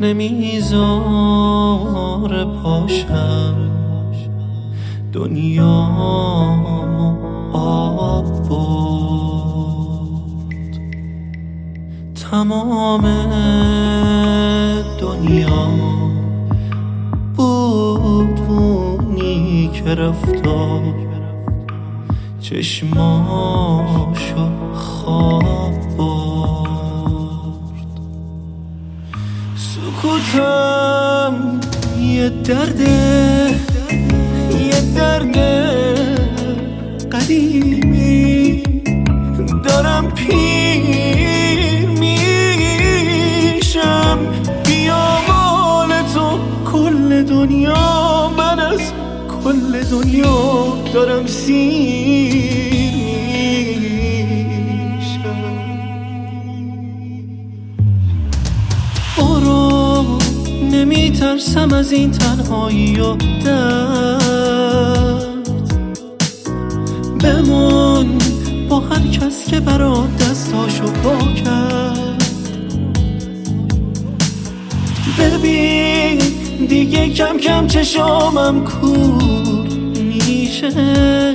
نمیذاره پاشم دنیامو آب برد. تمام دنیا بود اونی که رفتا چشماشو خواب برد. سکوتم یه درده قدیمی، دارم پیر میشم. بیا مال تو کل دنیا، من از کل دنیا دارم سیر میشم. برو نمیترسم از این تنهایی و درد، بمون با هر کس که برات دستاشو وا کرد. ببین دیگه کم کم چشامم کور میشه،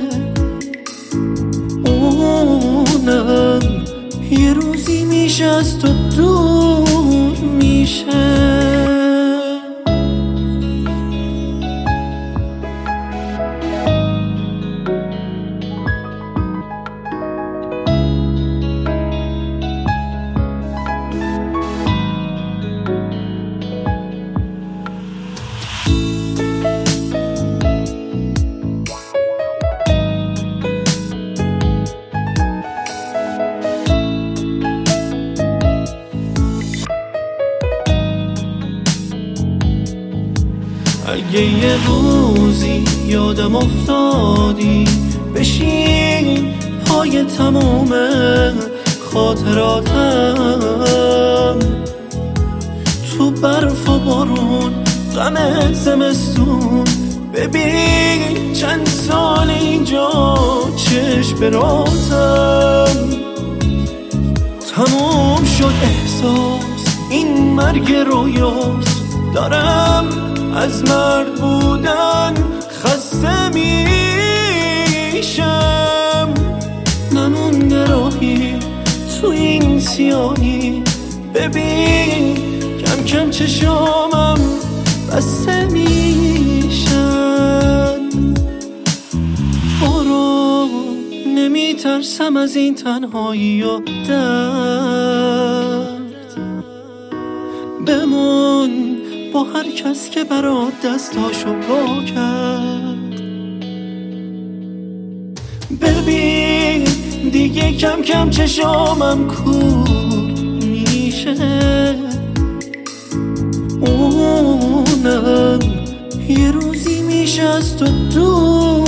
اونم یه روزی میشه از تو دور میشه. اگه یه روزی یادم افتادی، بشین پای تموم خاطراتم، تو برف و بارون غم زمستون. ببین چند سال اینجا چشم براتم، تموم شد احساس این مرگ رویاست. دارم از مرد بودن خسته میشم، نمونده راهی تو این سیاهی. ببین کم کم چشامم بسته میشن. برو نمیترسم از این تنهایی و درد، بمون با هر کس که برات دستاشو وا کرد. ببین دیگه کم کم چشامم کور میشه، اونم یه روزی میشه از تو دور